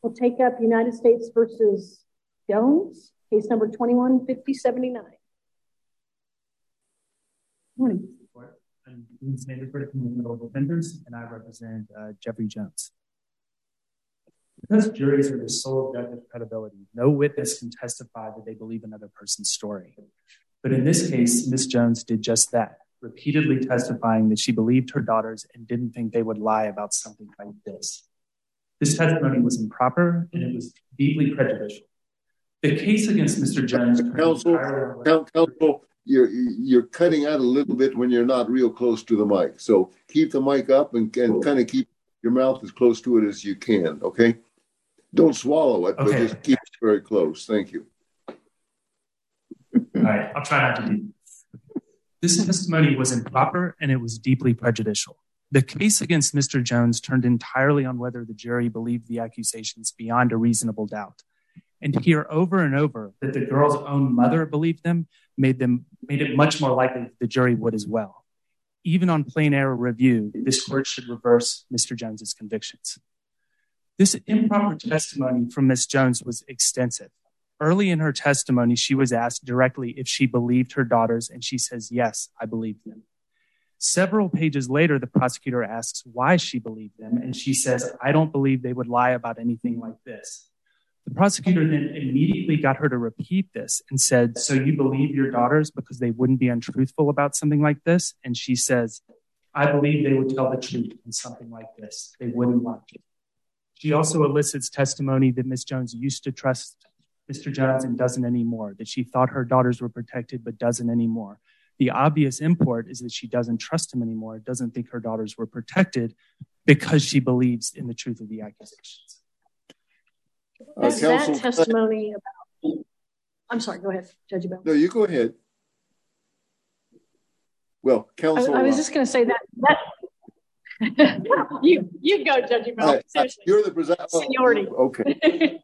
We'll take up United States versus Jones, case number 21-5079. Morning. I'm Dean Sandiford from the Federal Defenders, and I represent Jeffrey Jones. Because juries are the sole judge of credibility, no witness can testify that they believe another person's story. But in this case, Ms. Jones did just that, repeatedly testifying that she believed her daughters and didn't think they would lie about something like this. This testimony was improper, and it was deeply prejudicial. The case against Mr. Jones... Counsel, you're cutting out a little bit when you're not real close to the mic. So keep the mic up and kind of keep your mouth as close to it as you can, okay? Don't swallow it, but just keep it very close. Thank you. All right, I'll try not to do that. This testimony was improper, and it was deeply prejudicial. The case against Mr. Jones turned entirely on whether the jury believed the accusations beyond a reasonable doubt. And to hear over and over that the girl's own mother believed them made it much more likely that the jury would as well. Even on plain error review, this court should reverse Mr. Jones's convictions. This improper testimony from Ms. Jones was extensive. Early in her testimony, she was asked directly if she believed her daughters, and she says, yes, I believe them. Several pages later, the prosecutor asks why she believed them, and she says, I don't believe they would lie about anything like this. The prosecutor then immediately got her to repeat this and said, so you believe your daughters because they wouldn't be untruthful about something like this? And she says, I believe they would tell the truth in something like this. They wouldn't lie. She also elicits testimony that Ms. Jones used to trust Mr. Jones and doesn't anymore, that she thought her daughters were protected but doesn't anymore. The obvious import is that she doesn't trust him anymore, doesn't think her daughters were protected because she believes in the truth of the accusations. That testimony about... I'm sorry, go ahead, Judge Bell. No, you go ahead. Well, counsel... I was just going to say that you go, Judge Bell. Seriously. You're the seniority. Okay.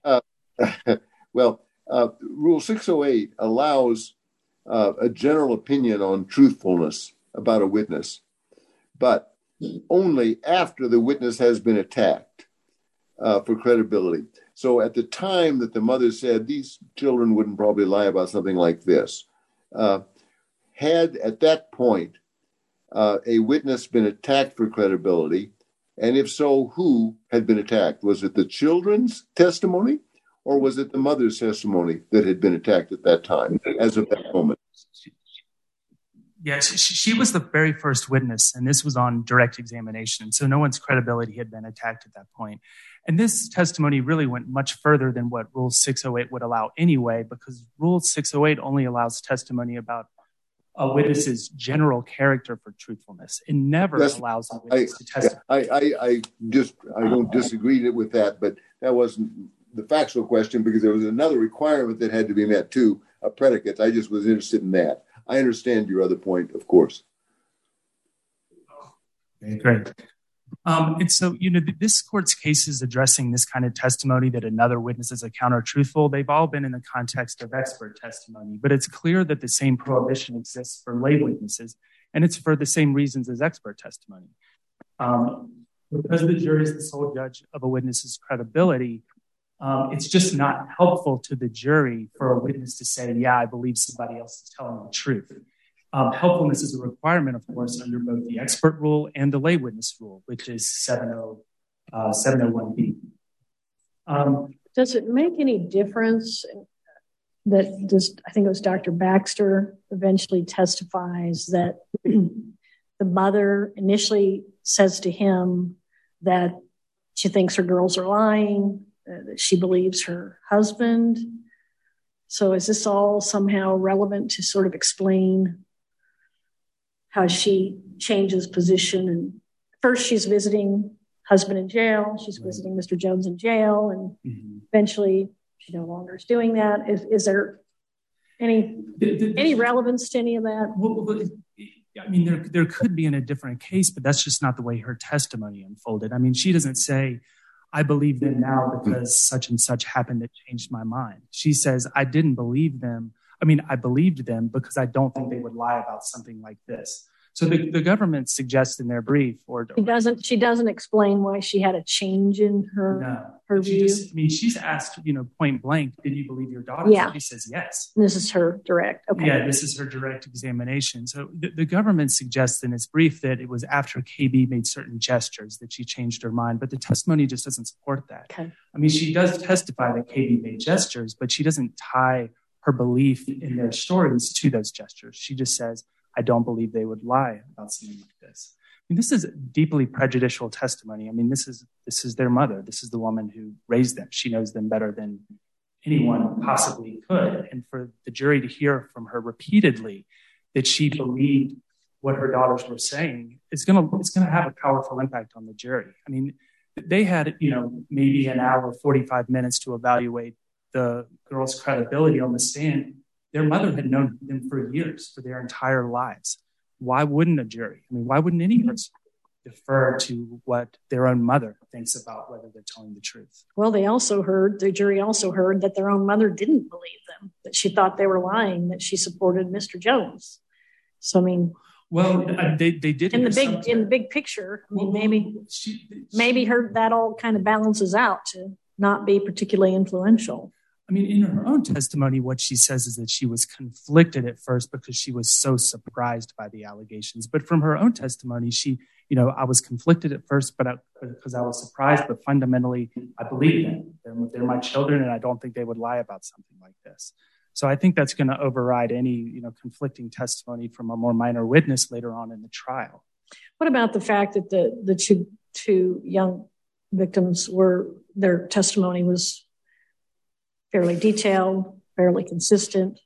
Rule 608 allows a general opinion on truthfulness about a witness, but only after the witness has been attacked for credibility. So at the time that the mother said these children wouldn't probably lie about something like this, had at that point a witness been attacked for credibility, and if so, who had been attacked? Was it the children's testimony, or was it the mother's testimony that had been attacked at that time, as of that moment? Yes, she was the very first witness, and this was on direct examination. So no one's credibility had been attacked at that point. And this testimony really went much further than what Rule 608 would allow anyway, because Rule 608 only allows testimony about a witness's general character for truthfulness. It never allows a witness to testify. I don't disagree with that, but that wasn't the factual question, because there was another requirement that had to be met too, a predicate. I just was interested in that. I understand your other point, of course. Okay, great. And so, this court's cases addressing this kind of testimony that another witness is a counter-truthful, they've all been in the context of expert testimony, but it's clear that the same prohibition exists for lay witnesses, and it's for the same reasons as expert testimony. Because the jury is the sole judge of a witness's credibility, it's just not helpful to the jury for a witness to say, yeah, I believe somebody else is telling the truth. Helpfulness is a requirement, of course, under both the expert rule and the lay witness rule, which is 701B. Does it make any difference that just, I think it was Dr. Baxter eventually testifies that the mother initially says to him that she thinks her girls are lying, that she believes her husband. So is this all somehow relevant to sort of explain how she changes position? And first she's visiting husband in jail, she's visiting Mr. Jones in jail, and eventually she no longer is doing that. Is there any relevance to any of that? Well, I mean, there could be in a different case, but that's just not the way her testimony unfolded. I mean, she doesn't say, I believe them now because such and such happened that changed my mind. She says, I didn't believe them. I mean, I believed them because I don't think they would lie about something like this. So the government suggests in their brief, or she doesn't explain why she had a change in her view. She's asked, point blank, did you believe your daughter? Yeah. She says yes. This is her direct. Okay. Yeah, this is her direct examination. So the government suggests in its brief that it was after KB made certain gestures that she changed her mind, but the testimony just doesn't support that. Okay. She does testify that KB made gestures, but she doesn't tie her belief in their stories to those gestures. She just says, I don't believe they would lie about something like this. This is deeply prejudicial testimony. This is their mother. This is the woman who raised them. She knows them better than anyone possibly could. And for the jury to hear from her repeatedly that she believed what her daughters were saying, it's going to have a powerful impact on the jury. They had, maybe an hour, 45 minutes to evaluate the girl's credibility on the stand. Their mother had known them for years, for their entire lives. Why wouldn't a jury? Why wouldn't any person defer to what their own mother thinks about whether they're telling the truth? Well, the jury also heard that their own mother didn't believe them, that she thought they were lying, that she supported Mr. Jones. So, they did in the big picture. Maybe that all kind of balances out to not be particularly influential. In her own testimony, what she says is that she was conflicted at first because she was so surprised by the allegations. But from her own testimony, she, I was conflicted at first, because I was surprised, but fundamentally, I believe them. They're my children, and I don't think they would lie about something like this. So I think that's going to override any, conflicting testimony from a more minor witness later on in the trial. What about the fact that the two young victims their testimony was fairly detailed, fairly consistent.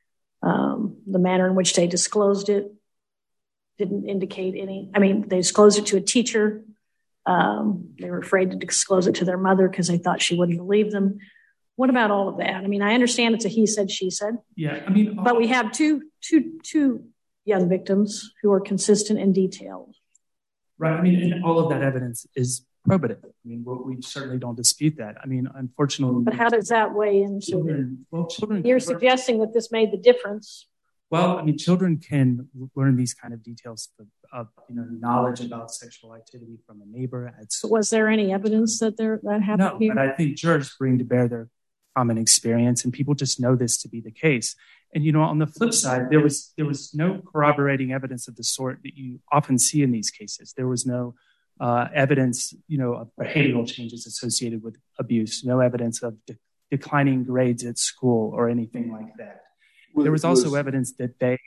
The manner in which they disclosed it didn't indicate any. They disclosed it to a teacher. They were afraid to disclose it to their mother because they thought she wouldn't believe them. What about all of that? I understand it's a he said, she said. Yeah, but we have two young victims who are consistent and detailed. Right. And all of that evidence is probative. We certainly don't dispute that. Unfortunately. But how does that weigh into children? You're suggesting that this made the difference. Well, children can learn these kind of details of knowledge about sexual activity from a neighbor. But was there any evidence that happened here? No, but I think jurors bring to bear their common experience, and people just know this to be the case. And, on the flip side, there was no corroborating evidence of the sort that you often see in these cases. There was no evidence, of behavioral changes associated with abuse, no evidence of declining grades at school or anything like that. There was also evidence that they...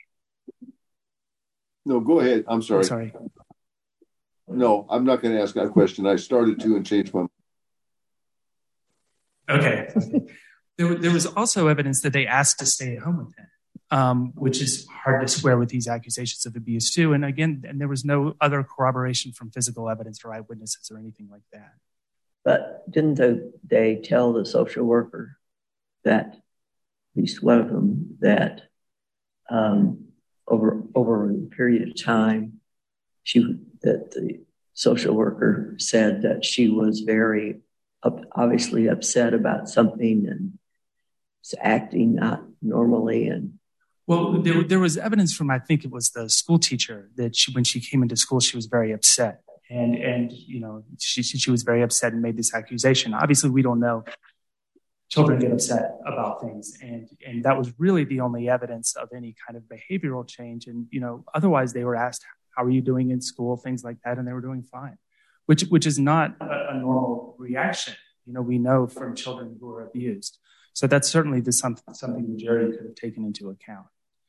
No, go ahead. I'm sorry. No, I'm not going to ask that question. I started to and changed my mind. Okay. There was also evidence that they asked to stay at home with him, which is hard to square with these accusations of abuse too. And again, there was no other corroboration from physical evidence or eyewitnesses or anything like that. But didn't they tell the social worker that, at least one of them, that over a period of time, that the social worker said that she was very obviously upset about something and acting not normally? And well, there was evidence from, I think it was the school teacher, that when she came into school, she was very upset. And she was very upset and made this accusation. Obviously, we don't know. Children get upset about things. And that was really the only evidence of any kind of behavioral change. And, otherwise they were asked, how are you doing in school? Things like that. And they were doing fine, which is not a normal reaction. We know from children who are abused. So that's certainly something the jury could have taken into account.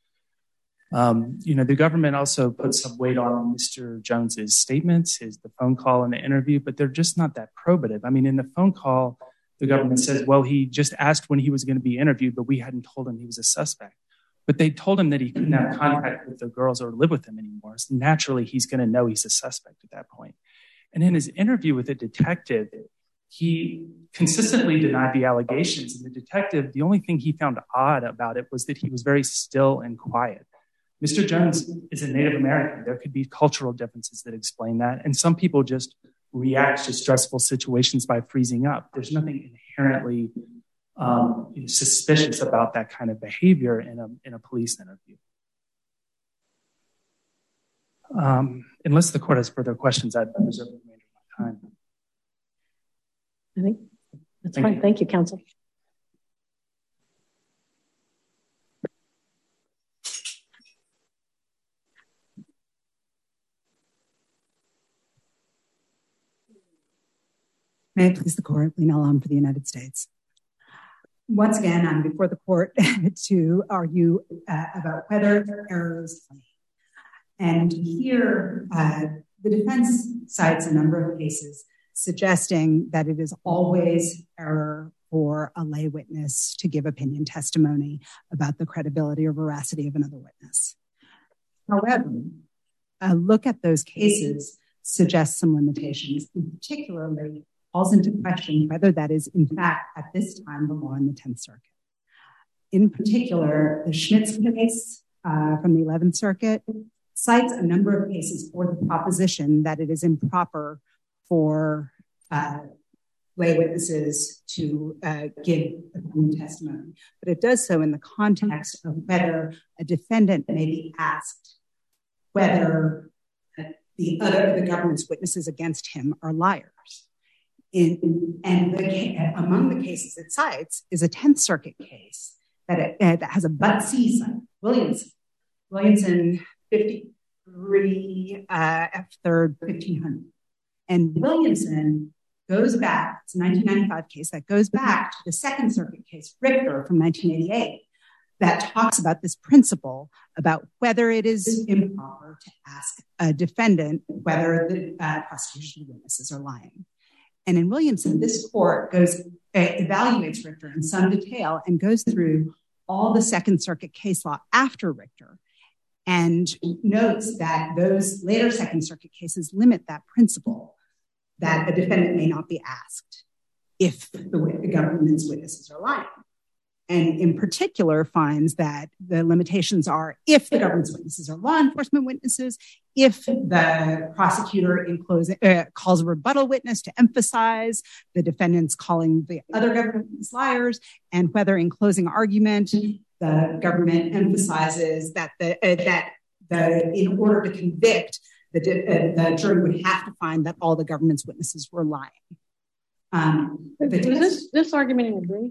The government also put some weight on Mr. Jones's statements, the phone call and the interview, but they're just not that probative. In the phone call, the government says, well, he just asked when he was going to be interviewed, but we hadn't told him he was a suspect. But they told him that he couldn't have contact with the girls or live with them anymore. So naturally, he's going to know he's a suspect at that point. And in his interview with the detective, he consistently denied the allegations. And the detective, the only thing he found odd about it was that he was very still and quiet. Mr. Jones is a Native American. There could be cultural differences that explain that. And some people just react to stressful situations by freezing up. There's nothing inherently suspicious about that kind of behavior in a police interview. Unless the court has further questions, I'd reserve the remainder of my time. I think that's fine. Thank you, counsel. May it please the court, Lena Alam for the United States. Once again, I'm before the court to argue about whether errors. And here, the defense cites a number of cases suggesting that it is always error for a lay witness to give opinion testimony about the credibility or veracity of another witness. However, a look at those cases suggests some limitations, and particularly calls into question whether that is, in fact, at this time, the law in the 10th Circuit. In particular, the Schmitz case from the 11th Circuit cites a number of cases for the proposition that it is improper for lay witnesses to give opinion testimony. But it does so in the context of whether a defendant may be asked whether the government's witnesses against him are liars. Among the cases it cites is a 10th Circuit case that has a but-see sign, Williamson 53 F. 3rd 1500. And Williamson goes back, it's a 1995 case that goes back to the Second Circuit case, Richter from 1988, that talks about this principle about whether it is improper to ask a defendant whether the prosecution witnesses are lying. And in Williamson, this court evaluates Richter in some detail and goes through all the Second Circuit case law after Richter and notes that those later Second Circuit cases limit that principle that a defendant may not be asked if the government's witnesses are lying. And in particular finds that the limitations are if the government's witnesses are law enforcement witnesses, if the prosecutor in closing calls a rebuttal witness to emphasize the defendant's calling the other government's liars, and whether in closing argument the government emphasizes that in order to convict, the jury would have to find that all the government's witnesses were lying. This argument in the brief?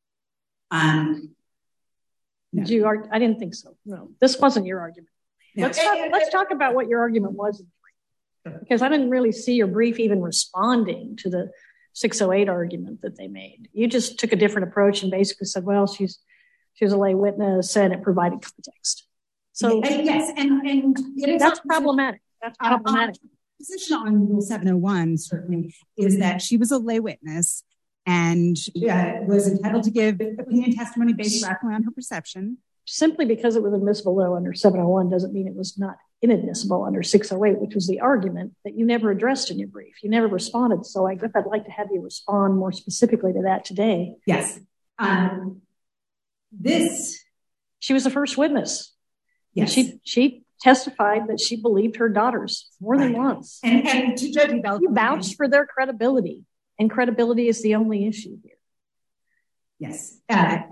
No. I didn't think so. No, this wasn't your argument. No. Let's talk about what your argument was in the brief, because I didn't really see your brief even responding to the 608 argument that they made. You just took a different approach and basically said, well, she's a lay witness and it provided context. So yes, and that's problematic. That's problematic. Position on Rule 701 certainly is that she was a lay witness and was entitled to give opinion testimony based directly on her perception. Simply because it was admissible under 701 doesn't mean it was not inadmissible under 608, which was the argument that you never addressed in your brief. You never responded. So I guess I'd like to have you respond more specifically to that today. Yes. She was the first witness. Yes. She testified that she believed her daughters more than once. And to Judge Bell, you vouched for their credibility, and credibility is the only issue here. Yes. At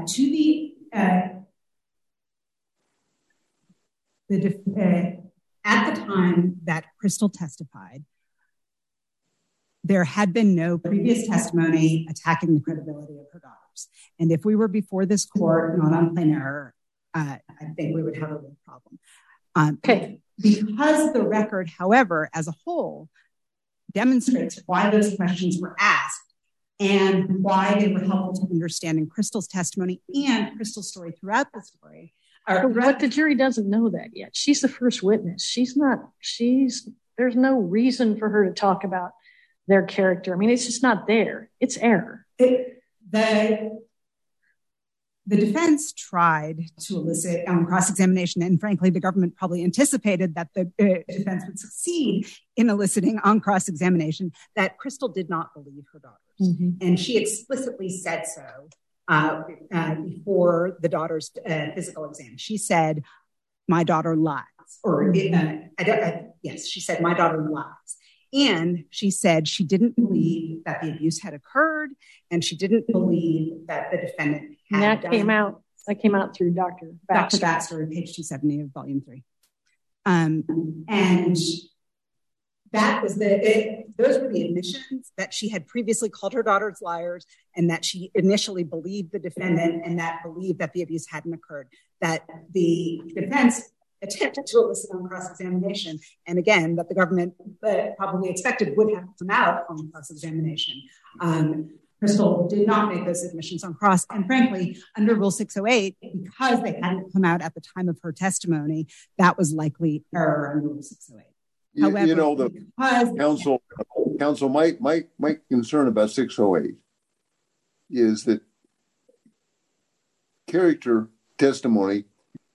the time that Crystal testified, there had been no previous testimony attacking the credibility of her daughters. And if we were before this court, not on plain error, I think we would have a real problem. Okay. Because the record, however, as a whole, demonstrates why those questions were asked and why they were helpful to understanding Crystal's testimony and Crystal's story throughout the story. But the jury doesn't know that yet. She's the first witness. There's no reason for her to talk about their character. I mean, it's just not there. It's error. The defense tried to elicit on cross-examination, and frankly, the government probably anticipated that the defense would succeed in eliciting on cross-examination that Crystal did not believe her daughters. Mm-hmm. And she explicitly said so before the daughter's physical exam. She said, my daughter lies. Yes, she said, my daughter lies. And she said she didn't believe that the abuse had occurred, and she didn't believe that the defendant had That came out through Dr. Baxter. Dr. Baxter, page 270 of volume 3. And that was those were the admissions that she had previously called her daughters liars, and that she initially believed the defendant, and that believed that the abuse hadn't occurred, that the defense attempted to elicit on cross-examination, and again, that the government probably expected would have come out on cross-examination. Crystal did not make those admissions on cross, and frankly, under Rule 608, because they hadn't come out at the time of her testimony, that was likely error under Rule 608. However, counsel, my concern about 608 is that character testimony.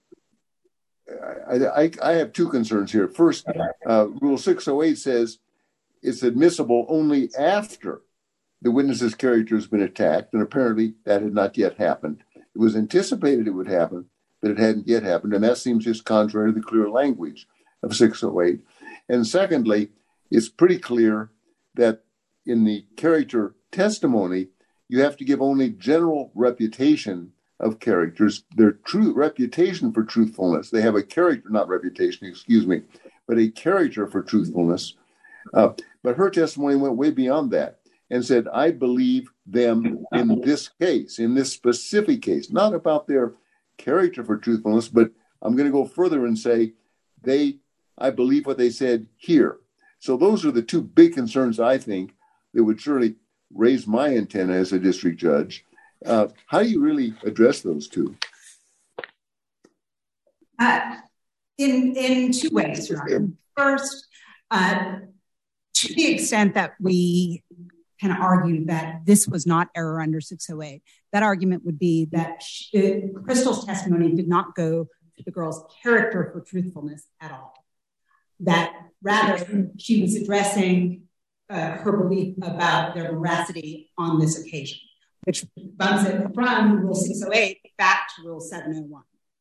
I have two concerns here. First, Rule 608 says it's admissible only after the witness's character has been attacked, and apparently that had not yet happened. It was anticipated it would happen, but it hadn't yet happened, and that seems just contrary to the clear language of 608. And secondly, it's pretty clear that in the character testimony, you have to give only general reputation of characters, their true reputation for truthfulness. They have a character, not reputation, but a character for truthfulness. But her testimony went way beyond that and said, I believe them in this case, in this specific case, not about their character for truthfulness, but I'm going to go further and say I believe what they said here. So those are the two big concerns, I think, that would surely raise my antenna as a district judge. How do you really address those two? In two ways, Your Honor. First, to the extent that we can argue that this was not error under 608, that argument would be that Crystal's testimony did not go to the girl's character for truthfulness at all. That rather, she was addressing her belief about their veracity on this occasion, which bumps it from Rule 608 back to Rule 701.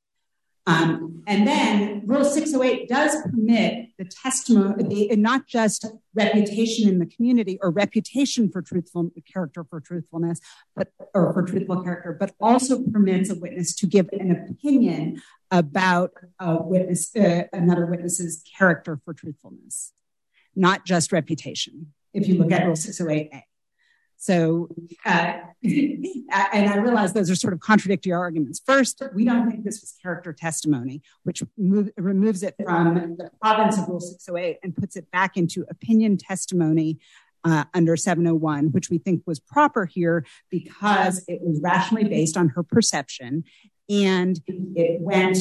And then Rule 608 does permit the testimony, not just reputation in the community or reputation for truthful character for truthfulness, or for truthful character, but also permits a witness to give an opinion about another witness's character for truthfulness, not just reputation, if you look at Rule 608A. So, and I realize those are sort of contradictory arguments. First, we don't think this was character testimony, which removes it from the province of Rule 608 and puts it back into opinion testimony under 701, which we think was proper here because it was rationally based on her perception, and it went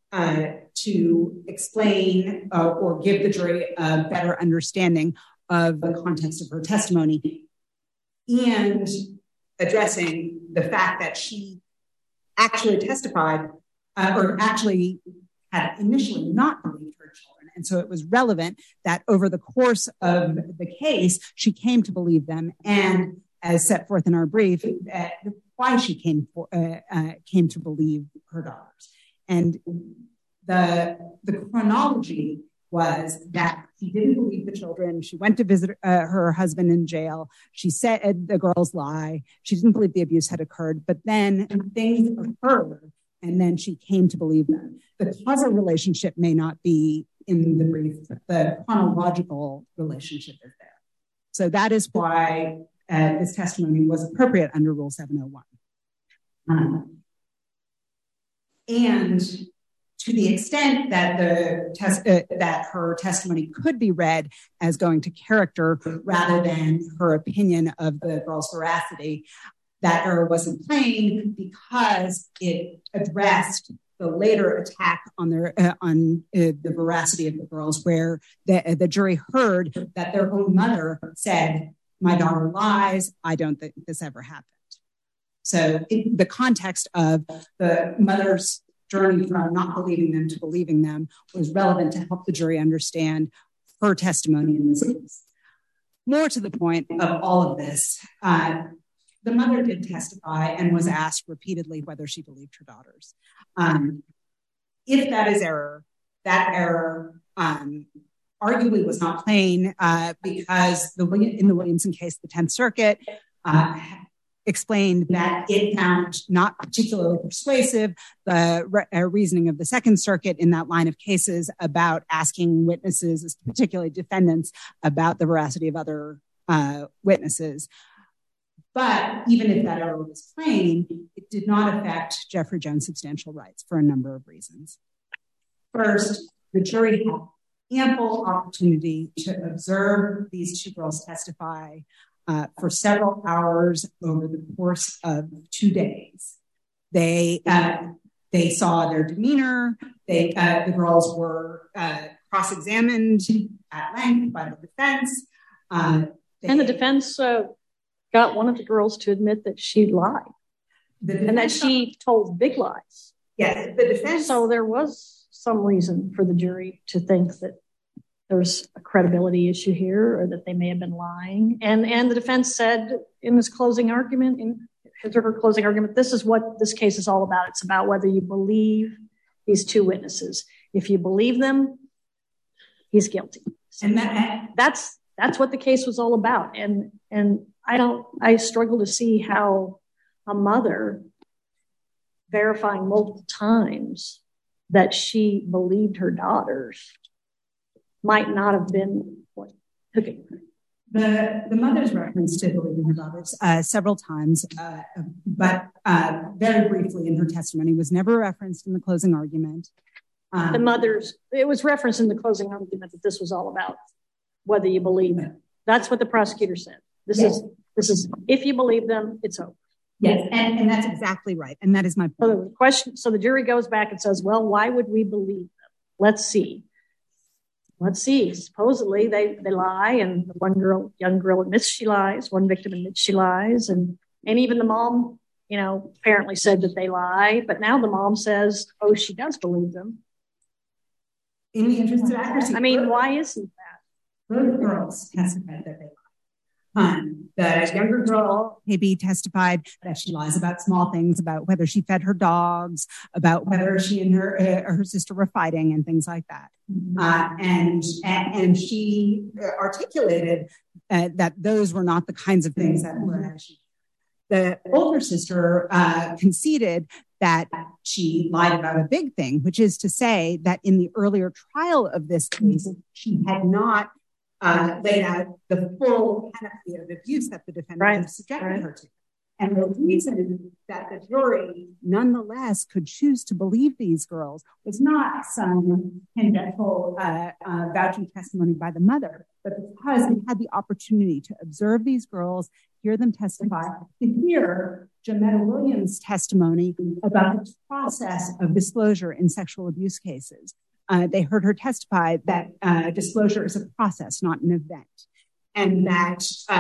to explain or give the jury a better understanding of the context of her testimony, and addressing the fact that she actually testified or actually had initially not believed her children. And so it was relevant that over the course of the case, she came to believe them. And as set forth in our brief, why she came to believe her daughters. And the chronology was that she didn't believe the children. She went to visit her husband in jail. She said the girls lie. She didn't believe the abuse had occurred, but then things occurred, and then she came to believe them. The causal relationship may not be in the brief, but the chronological relationship is there. So that is why this testimony was appropriate under Rule 701. And to the extent that that her testimony could be read as going to character rather than her opinion of the girl's veracity, that error wasn't plain because it addressed the later attack on the veracity of the girls, where the jury heard that their own mother said, "My daughter lies. I don't think this ever happened." So the context of the mother's journey from not believing them to believing them was relevant to help the jury understand her testimony in this case. More to the point of all of this, the mother did testify and was asked repeatedly whether she believed her daughters. If that is error, that error arguably was not plain because in the Williamson case, the 10th Circuit explained that it found not particularly persuasive the reasoning of the Second Circuit in that line of cases about asking witnesses, particularly defendants, about the veracity of other witnesses. But even if that error was plain, it did not affect Jeffrey Jones' substantial rights for a number of reasons. First, the jury had ample opportunity to observe these two girls testify for several hours over the course of 2 days. They saw their demeanor. The girls were cross-examined at length by the defense. And the defense got one of the girls to admit that she lied and that she told big lies. Yes, the defense. So there was some reason for the jury to think that there's a credibility issue here or that they may have been lying. And the defense said in his closing argument, in his or her closing argument, this is what this case is all about. It's about whether you believe these two witnesses. If you believe them, he's guilty. And that's what the case was all about. And I struggle to see how a mother verifying multiple times that she believed her daughters might not have been what took it. The mother's reference to believing her daughters several times, but very briefly in her testimony, was never referenced in the closing argument. It was referenced in the closing argument that this was all about whether you believe it. That's what the prosecutor said. This is if you believe them, it's over. Yes, and that's exactly right. And that is my point. So the jury goes back and says, well, why would we believe them? Let's see. Supposedly they lie, and the young girl admits she lies. One victim admits she lies, and even the mom, apparently said that they lie. But now the mom says, oh, she does believe them. In the interest of accuracy. Why isn't that? Both girls testified that they lie. The younger girl, maybe, testified that she lies about small things, about whether she fed her dogs, about whether she and her sister were fighting, and things like that. And she articulated that those were not the kinds of things that were. The older sister conceded that she lied about a big thing, which is to say that in the earlier trial of this case, she had not laid out the full panoply of abuse that the defendant had subjected her to. And the reason that the jury nonetheless could choose to believe these girls was not some tangential vouching testimony by the mother, but because they had the opportunity to observe these girls, hear them testify, to hear Jametta Williams' testimony about the process of disclosure in sexual abuse cases. They heard her testify that disclosure is a process, not an event, and that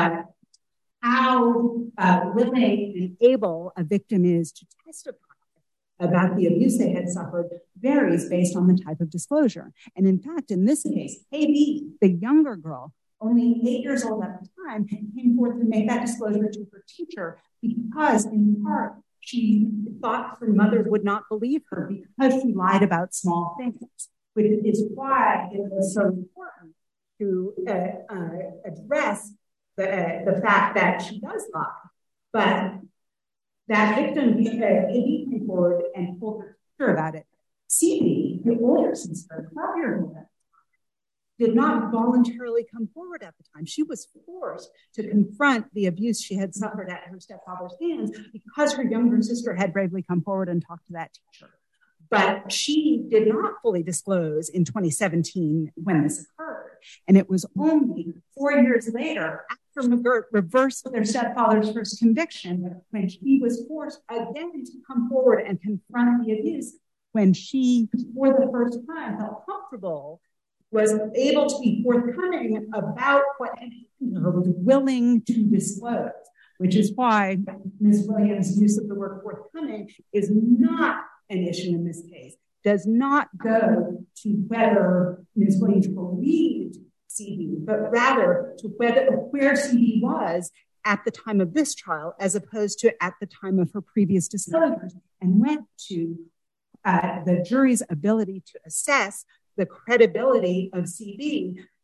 how willing and able a victim is to testify about the abuse they had suffered varies based on the type of disclosure. And in fact, in this case, Katie, the younger girl, only 8 years old at the time, came forth to make that disclosure to her teacher because, in part, she thought her mother would not believe her because she lied about small things, which is why it was so important to address the fact that she does lie. But that victim, Katie, came forward and told her teacher about it. C.B., the older sister, 12-year-old, did not voluntarily come forward at the time. She was forced to confront the abuse she had suffered at her stepfather's hands because her younger sister had bravely come forward and talked to that teacher. But she did not fully disclose in 2017 when this occurred. And it was only 4 years later, after McGirt reversed their stepfather's first conviction, when she was forced again to come forward and confront the abuse, when she, for the first time, felt comfortable, was able to be forthcoming about what had happened to her, was willing to disclose, which is why Ms. Williams' use of the word forthcoming is not an issue in this case, does not go to whether Ms. Williams believed C.B., but rather to where C.B. was at the time of this trial, as opposed to at the time of her previous disclosures, and went to the jury's ability to assess the credibility of C.B.,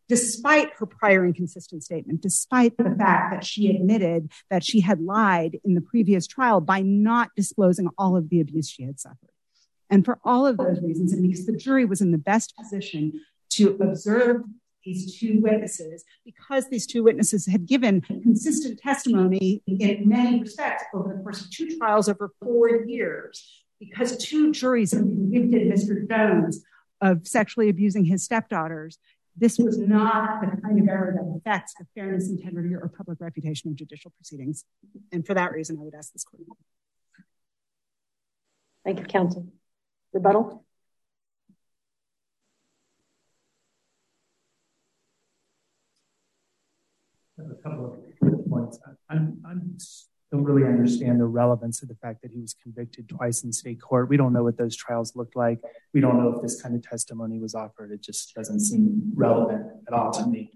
despite her prior inconsistent statement, despite the fact that she admitted that she had lied in the previous trial by not disclosing all of the abuse she had suffered. And for all of those reasons, and because the jury was in the best position to observe these two witnesses, because these two witnesses had given consistent testimony in many respects over the course of two trials over 4 years, because two juries had convicted Mr. Jones of sexually abusing his stepdaughters, this was not the kind of error that affects the fairness, integrity, or public reputation of judicial proceedings. And for that reason, I would ask this court. Thank you, counsel. Rebuttal? A couple of points. I don't really understand the relevance of the fact that he was convicted twice in state court. We don't know what those trials looked like. We don't know if this kind of testimony was offered. It just doesn't seem relevant at all to me.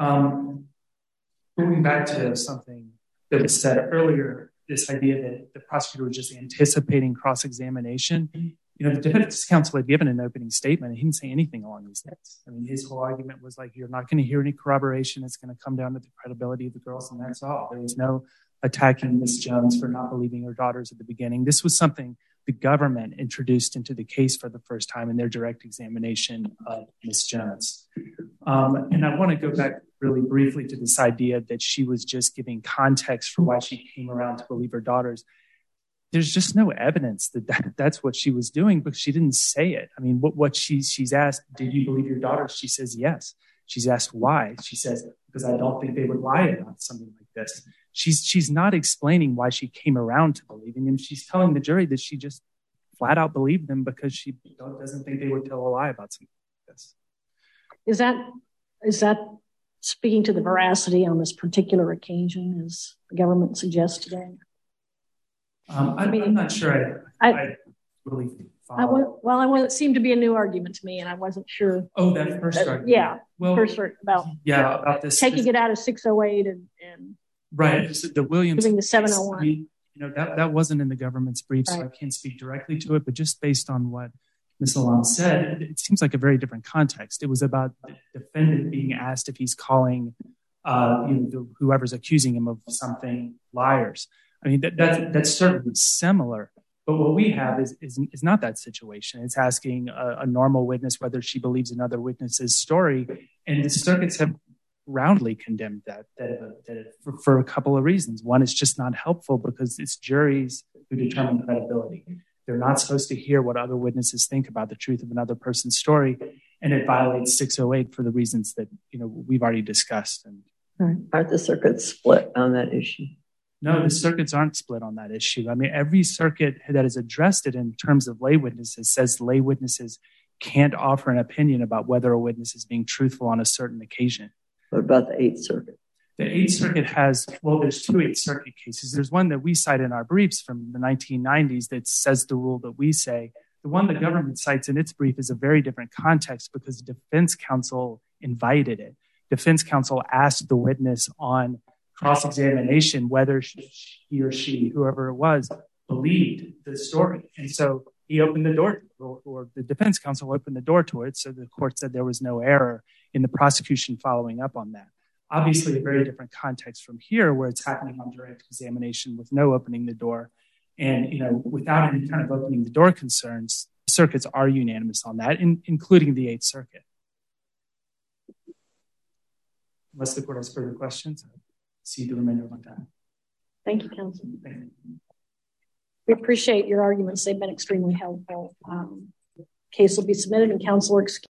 Moving back to something that was said earlier, this idea that the prosecutor was just anticipating cross-examination. The defense counsel had given an opening statement and he didn't say anything along these lines. I mean, his whole argument was like, you're not going to hear any corroboration. It's going to come down to the credibility of the girls, and that's all. There was no attacking Ms. Jones for not believing her daughters at the beginning. This was something the government introduced into the case for the first time in their direct examination of Ms. Jones. And I want to go back really briefly to this idea that she was just giving context for why she came around to believe her daughters. There's just no evidence that that's what she was doing, because she didn't say it. I mean, what she's asked, did you believe your daughters? She says, yes. She's asked why. She says, because I don't think they would lie about something like this. She's not explaining why she came around to believing him. She's telling the jury that she just flat out believed them because she doesn't think they would tell a lie about something like this. Is that speaking to the veracity on this particular occasion, as the government suggests today? I'm not sure I really follow. It seemed to be a new argument to me, and I wasn't sure. Oh, that first argument. Yeah, about this taking it out of 608 and right. So the Williams giving the 701. That wasn't in the government's brief, so I can't speak directly to it. But just based on what Ms. Alam said, it seems like a very different context. It was about the defendant being asked if he's calling whoever's accusing him of something liars. I mean, that's certainly similar. But what we have is not that situation. It's asking a normal witness whether she believes another witness's story. And the circuits have roundly condemned that for a couple of reasons. One, it's just not helpful because it's juries who determine credibility. They're not supposed to hear what other witnesses think about the truth of another person's story. And it violates 608 for the reasons that we've already discussed. And aren't the circuits split on that issue? No, the circuits aren't split on that issue. I mean, every circuit that has addressed it in terms of lay witnesses says lay witnesses can't offer an opinion about whether a witness is being truthful on a certain occasion. What about the Eighth Circuit? The Eighth Circuit there's two Eighth Circuit cases. There's one that we cite in our briefs from the 1990s that says the rule that we say. The one the government cites in its brief is a very different context because the defense counsel invited it. Defense counsel asked the witness on cross-examination whether he or she, whoever it was, believed the story. And so he opened the door, or the defense counsel opened the door to it. So the court said there was no error in the prosecution following up on that. Obviously, a very different context from here where it's happening on direct examination with no opening the door. And, without any kind of opening the door concerns, circuits are unanimous on that, including the Eighth Circuit. Unless the court has further questions, I'll see the remainder of my time. Thank you, counsel. Thank you. We appreciate your arguments. They've been extremely helpful. Case will be submitted and counsel are excused.